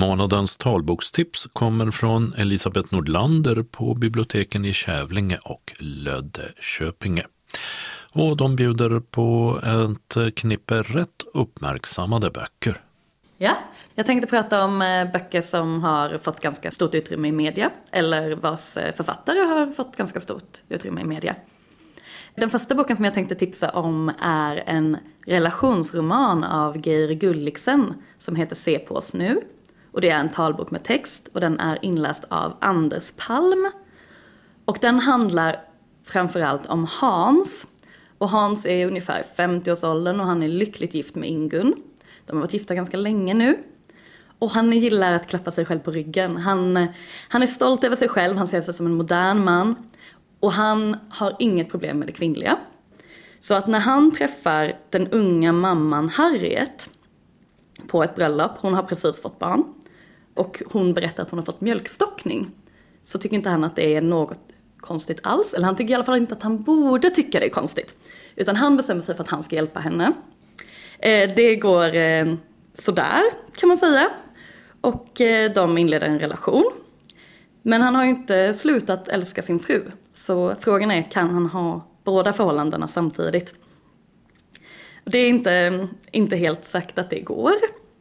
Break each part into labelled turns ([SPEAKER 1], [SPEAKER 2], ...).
[SPEAKER 1] Månadens talbokstips kommer från Elisabeth Nordlander på biblioteken i Kävlinge och Löddeköpinge. Och de bjuder på ett knippe rätt uppmärksammade böcker.
[SPEAKER 2] Ja, jag tänkte prata om böcker som har fått ganska stort utrymme i media, eller vars författare har fått ganska stort utrymme i media. Den första boken som jag tänkte tipsa om är en relationsroman av Geir Gulliksen som heter Se på oss nu. Och det är en talbok med text och den är inläst av Anders Palm. Och den handlar framförallt om Hans. Och Hans är ungefär 50-årsåldern och han är lyckligt gift med Ingun. De har varit gifta ganska länge nu. Och han gillar att klappa sig själv på ryggen. Han är stolt över sig själv, han ser sig som en modern man. Och han har inget problem med det kvinnliga. Så att när han träffar den unga mamman Harriet på ett bröllop, hon har precis fått barn. Och hon berättar att hon har fått mjölkstockning. Så tycker inte han att det är något konstigt alls. Eller han tycker i alla fall inte att han borde tycka det är konstigt. Utan han bestämmer sig för att han ska hjälpa henne. Det går sådär kan man säga. Och de inleder en relation. Men han har ju inte slutat älska sin fru. Så frågan är, kan han ha båda förhållandena samtidigt? Det är inte helt sagt att det går.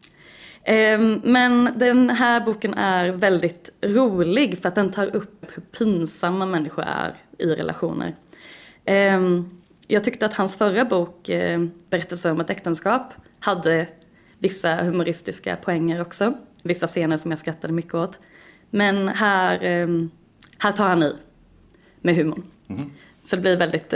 [SPEAKER 2] Men den här boken är väldigt rolig för att den tar upp hur pinsamma människor är i relationer. Jag tyckte att hans förra bok, Berättelse om ett äktenskap, hade vissa humoristiska poänger också. Vissa scener som jag skrattade mycket åt. Men här tar han i med humorn. Mm. Så det blir väldigt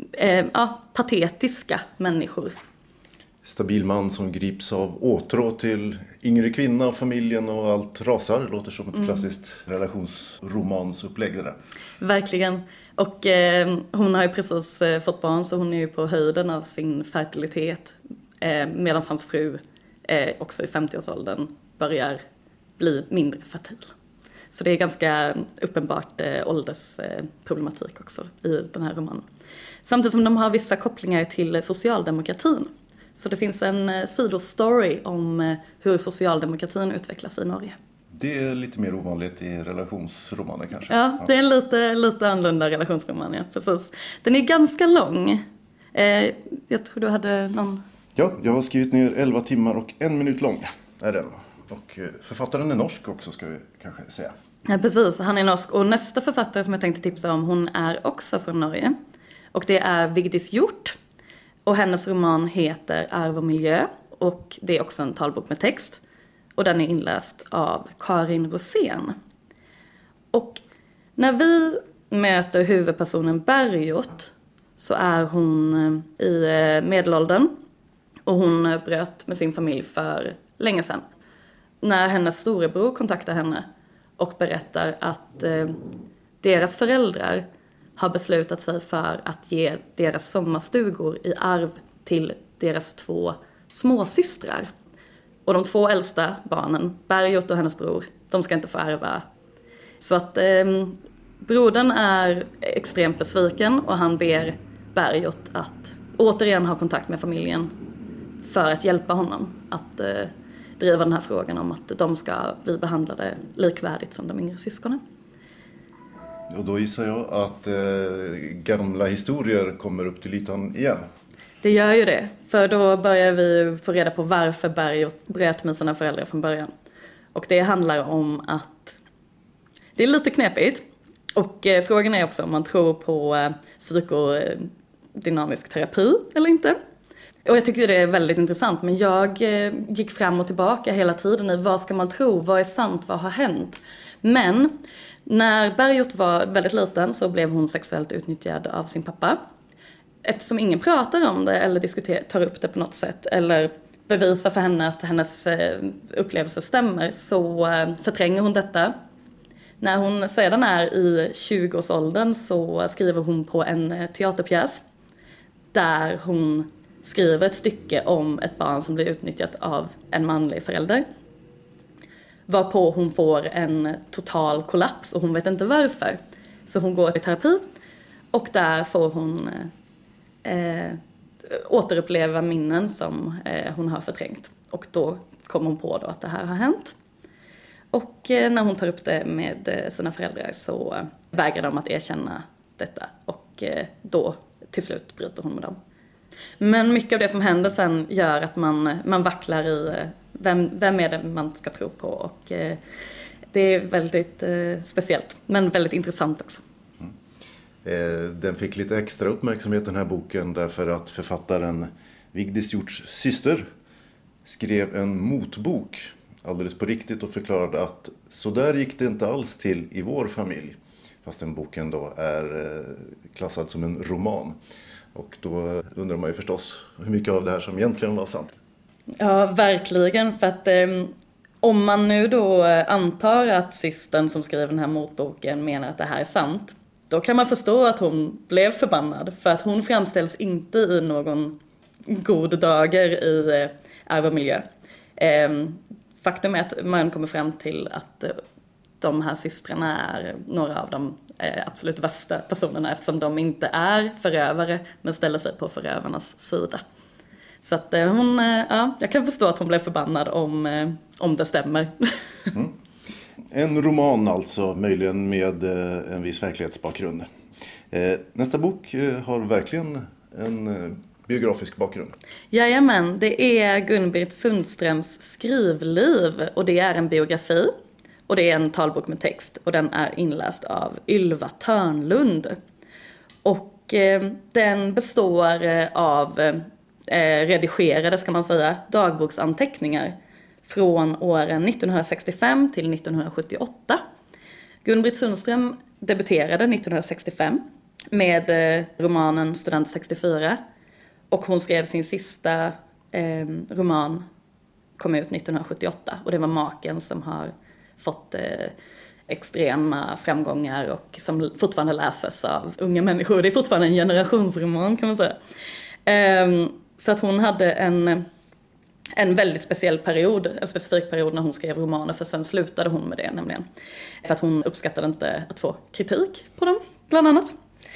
[SPEAKER 2] patetiska människor.
[SPEAKER 3] Stabil man som grips av åtrå till yngre kvinna, familjen och allt rasar. Det låter som ett klassiskt relationsromansupplägg det där.
[SPEAKER 2] Verkligen. Och hon har ju precis fått barn så hon är ju på höjden av sin fertilitet. Medan hans fru också i 50-årsåldern börjar bli mindre fertil. Så det är ganska uppenbart åldersproblematik också i den här romanen. Samtidigt som de har vissa kopplingar till socialdemokratin. Så det finns en sidostory om hur socialdemokratin utvecklas i Norge.
[SPEAKER 3] Det är lite mer ovanligt i relationsromaner kanske.
[SPEAKER 2] Ja, det är en lite annorlunda relationsroman, ja, precis. Den är ganska lång. Jag tror du hade någon...
[SPEAKER 3] Ja, jag har skrivit ner 11 timmar och 1 minut lång är den. Och författaren är norsk också ska vi kanske säga.
[SPEAKER 2] Ja, precis. Han är norsk. Och nästa författare som jag tänkte tipsa om, hon är också från Norge. Och det är Vigdis Hjorth. Och hennes roman heter Arv och miljö. Och det är också en talbok med text. Och den är inläst av Karin Rosén. Och när vi möter huvudpersonen Bergljot så är hon i medelåldern. Och hon bröt med sin familj för länge sedan. När hennes storebror kontaktar henne och berättar att deras föräldrar har beslutat sig för att ge deras sommarstugor i arv till deras 2 småsystrar. Och de 2 äldsta barnen, Bergljot och hennes bror, de ska inte få ärva. Så att brodern är extremt besviken och han ber Bergljot att återigen ha kontakt med familjen för att hjälpa honom att driva den här frågan om att de ska bli behandlade likvärdigt som de yngre syskonen.
[SPEAKER 3] Och då gissar jag att gamla historier kommer upp till ytan igen.
[SPEAKER 2] Det gör ju det, för då börjar vi få reda på varför Bergljot bröt med sina föräldrar från början. Och det handlar om att det är lite knepigt. Och frågan är också om man tror på psykodynamisk terapi eller inte. Och jag tycker det är väldigt intressant, men jag gick fram och tillbaka hela tiden i vad ska man tro, vad är sant, vad har hänt. Men när Bergljot var väldigt liten så blev hon sexuellt utnyttjad av sin pappa. Eftersom ingen pratar om det eller tar upp det på något sätt eller bevisar för henne att hennes upplevelse stämmer så förtränger hon detta. När hon sedan är i 20-årsåldern så skriver hon på en teaterpjäs där hon skriver ett stycke om ett barn som blir utnyttjat av en manlig förälder. Varpå hon får en total kollaps och hon vet inte varför. Så hon går i terapi och där får hon återuppleva minnen som hon har förträngt. Och då kommer hon på då att det här har hänt. Och när hon tar upp det med sina föräldrar så vägrar de att erkänna detta. Och då till slut bryter hon med dem. Men mycket av det som händer sen gör att man vacklar i vem är det man ska tro på. Och det är väldigt speciellt, men väldigt intressant också.
[SPEAKER 3] Den fick lite extra uppmärksamhet den här boken därför att författaren Vigdis Hjorts syster skrev en motbok alldeles på riktigt och förklarade att så där gick det inte alls till i vår familj. Fast den boken då är klassad som en roman. Och då undrar man ju förstås hur mycket av det här som egentligen var sant.
[SPEAKER 2] Ja, verkligen. För att om man nu då antar att systern som skrev den här motboken menar att det här är sant, då kan man förstå att hon blev förbannad. För att hon framställs inte i någon god dager i Arv och miljö. Faktum är att man kommer fram till att de här systrarna är några av de absolut värsta personerna eftersom de inte är förövare men ställer sig på förövarnas sida. Så att jag kan förstå att hon blev förbannad om det stämmer.
[SPEAKER 3] Mm. En roman alltså, möjligen med en viss verklighetsbakgrund. Nästa bok har verkligen en biografisk bakgrund.
[SPEAKER 2] Jajamän, det är Gun-Britt Sundströms skrivliv och det är en biografi. Och det är en talbok med text och den är inläst av Ylva Törnlund. Och den består av redigerade, ska man säga, dagboksanteckningar från åren 1965 till 1978. Gun-Britt Sundström debuterade 1965 med romanen Student 64 och hon skrev sin sista roman, kom ut 1978 och det var Maken som har fått extrema framgångar och som fortfarande läses av unga människor. Det är fortfarande en generationsroman kan man säga. Så att hon hade en väldigt speciell period, en specifik period när hon skrev romaner för sen slutade hon med det nämligen. För att hon uppskattade inte att få kritik på dem, bland annat.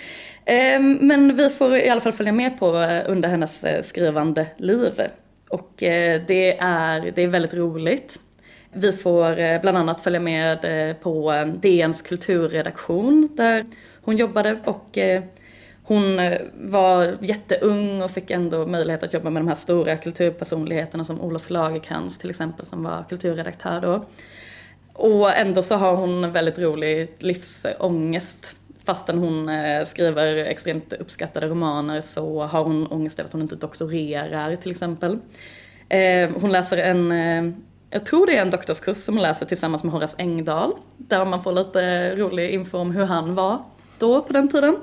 [SPEAKER 2] Men vi får i alla fall följa med på under hennes skrivande liv. Och det är väldigt roligt. Vi får bland annat följa med på DNs kulturredaktion där hon jobbade och hon var jätteung och fick ändå möjlighet att jobba med de här stora kulturpersonligheterna som Olof Lagercrantz till exempel som var kulturredaktör då. Och ändå så har hon väldigt rolig livsångest. Fastän hon skriver extremt uppskattade romaner så har hon ångest över att hon inte doktorerar till exempel. Hon läser jag tror det är en doktorskurs som hon läser tillsammans med Horace Engdahl. Där man får lite rolig info om hur han var då på den tiden.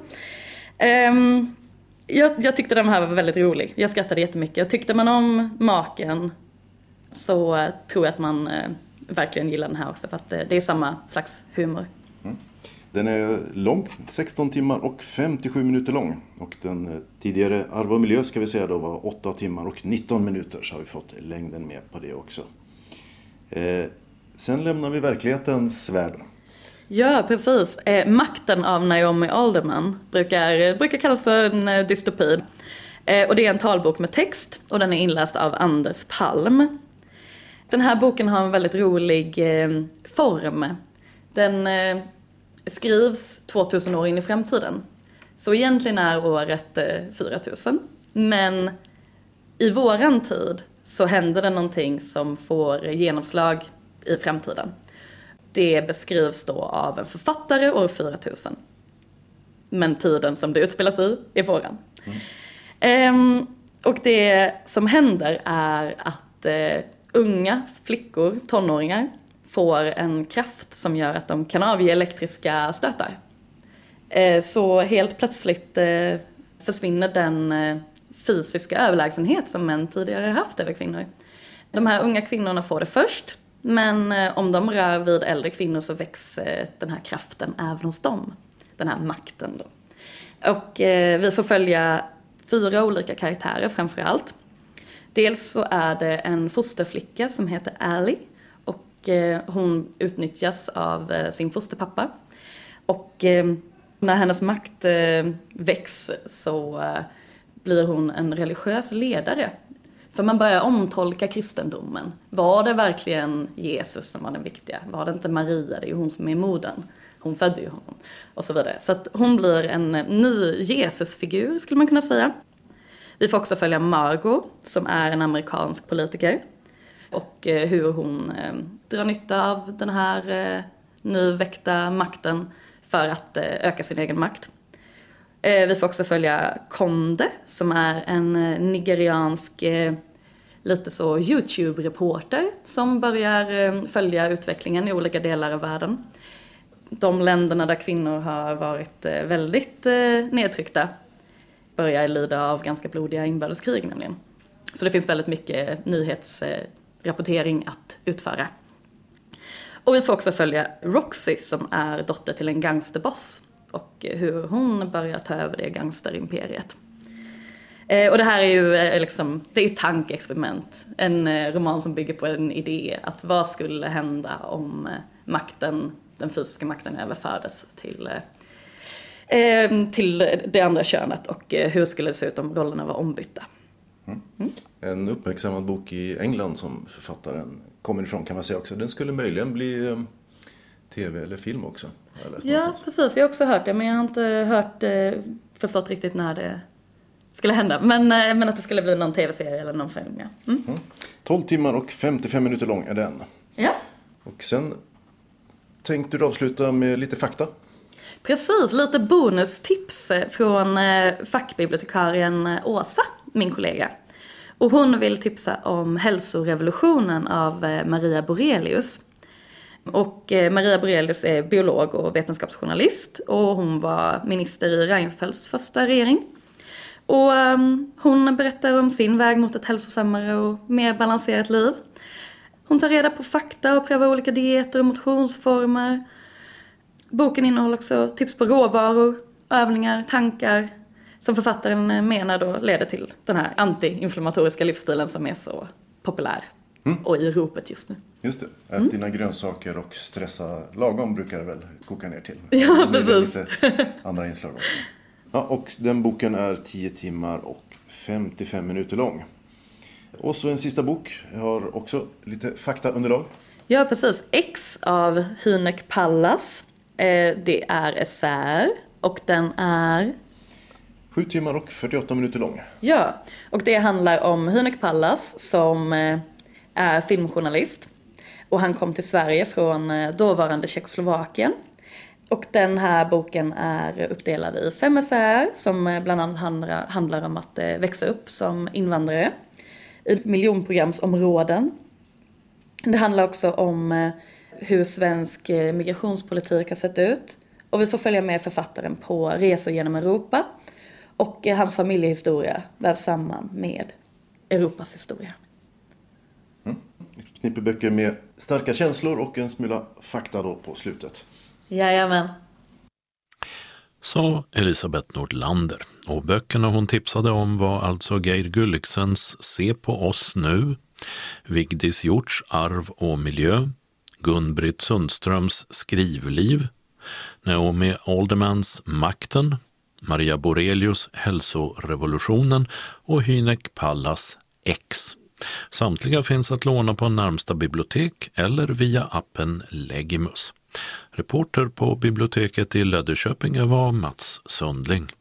[SPEAKER 2] Jag tyckte den här var väldigt rolig. Jag skrattade jättemycket. Och tyckte man om Maken så tror jag att man verkligen gillar den här också. För att det är samma slags humor.
[SPEAKER 3] Mm. Den är lång, 16 timmar och 57 minuter lång. Och den tidigare Arv och miljö ska vi säga då var 8 timmar och 19 minuter. Så har vi fått längden med på det också. Sen lämnar vi verklighetens värld.
[SPEAKER 2] Ja, precis. Makten av Naomi Alderman brukar kallas för en dystopi. Och det är en talbok med text och den är inläst av Anders Palm. Den här boken har en väldigt rolig form. Den skrivs 2000 år in i framtiden. Så egentligen är året 4000. Men i våran tid så händer det någonting som får genomslag i framtiden. Det beskrivs då av en författare år 4000. Men tiden som det utspelas i är våran. Och det som händer är att unga flickor, tonåringar, får en kraft som gör att de kan avge elektriska stötar. Så helt plötsligt försvinner den fysiska överlägsenhet som män tidigare haft över kvinnor. De här unga kvinnorna får det först, men om de rör vid äldre kvinnor så växer den här kraften även hos dem. Den här makten då. Och vi får följa 4 olika karaktärer framför allt. Dels så är det en fosterflicka som heter Allie. Och hon utnyttjas av sin fosterpappa. Och när hennes makt väcks så blir hon en religiös ledare För man börjar omtolka kristendomen. Var det verkligen Jesus som var den viktiga? Var det inte Maria? Det är ju hon som är modern. Hon födde ju honom. Och så vidare. Så att hon blir en ny Jesusfigur skulle man kunna säga. Vi får också följa Margot som är en amerikansk politiker. Och hur hon drar nytta av den här nyväckta makten för att öka sin egen makt. Vi får också följa Konde som är en nigeriansk lite så YouTube-reporter som börjar följa utvecklingen i olika delar av världen. De länderna där kvinnor har varit väldigt nedtryckta börjar lida av ganska blodiga inbördeskrig nämligen. Så det finns väldigt mycket nyhetsrapportering att utföra. Och vi får också följa Roxy som är dotter till en gangsterboss och hur hon börjar ta över det gangsterimperiet. Och det här är ju liksom, det är ett tankeexperiment. En roman som bygger på en idé att vad skulle hända om makten, den fysiska makten överfördes till det andra könet och hur skulle det se ut om rollerna var ombytta.
[SPEAKER 3] En uppmärksammad bok i England som författaren kommer ifrån kan man säga också. Den skulle möjligen bli tv eller film också.
[SPEAKER 2] Ja, precis. Jag har också hört det, men jag har inte förstått riktigt när det skulle hända. Men att det skulle bli någon tv-serie eller någon film, ja.
[SPEAKER 3] 12 timmar och 55 minuter lång är den.
[SPEAKER 2] Ja.
[SPEAKER 3] Och sen tänkte du avsluta med lite fakta.
[SPEAKER 2] Precis, lite bonustips från fackbibliotekarien Åsa, min kollega. Och hon vill tipsa om hälsorevolutionen av Maria Borelius. Och Maria Borelius är biolog och vetenskapsjournalist och hon var minister i Reinfeldts första regering. Och hon berättar om sin väg mot ett hälsosammare och mer balanserat liv. Hon tar reda på fakta och prövar olika dieter och motionsformer. Boken innehåller också tips på råvaror, övningar, tankar som författaren menar då leder till den här antiinflammatoriska livsstilen som är så populär och i ropet just nu.
[SPEAKER 3] Just det, ät dina grönsaker och stressa lagom brukar det väl koka ner till.
[SPEAKER 2] Ja, precis.
[SPEAKER 3] Lite andra inslag också. Ja, och den boken är 10 timmar och 55 minuter lång. Och så en sista bok. Jag har också lite faktaunderlag.
[SPEAKER 2] Ja, precis. X av Hynek Pallas. Det är essäer och den är
[SPEAKER 3] 7 timmar och 48 minuter lång.
[SPEAKER 2] Ja, och det handlar om Hynek Pallas som är filmjournalist. Och han kom till Sverige från dåvarande Tjeckoslovakien. Och den här boken är uppdelad i 5 essäer som bland annat handlar om att växa upp som invandrare i miljonprogramsområden. Det handlar också om hur svensk migrationspolitik har sett ut. Och vi får följa med författaren på resor genom Europa. Och hans familjehistoria vävs samman med Europas historia.
[SPEAKER 3] Ett knippe böcker med starka känslor och en smula fakta då på slutet.
[SPEAKER 2] Jajamän.
[SPEAKER 1] Sa Elisabeth Nordlander. Och böckerna hon tipsade om var alltså Geir Gulliksens Se på oss nu, Vigdis Hjorts Arv och miljö, Gun-Britt Sundströms Skrivliv, Naomi Aldermans Makten, Maria Borelius Hälsorevolutionen och Hynek Pallas X. Samtliga finns att låna på närmsta bibliotek eller via appen Legimus. Reporter på biblioteket i Löddeköpinge var Mats Sundling.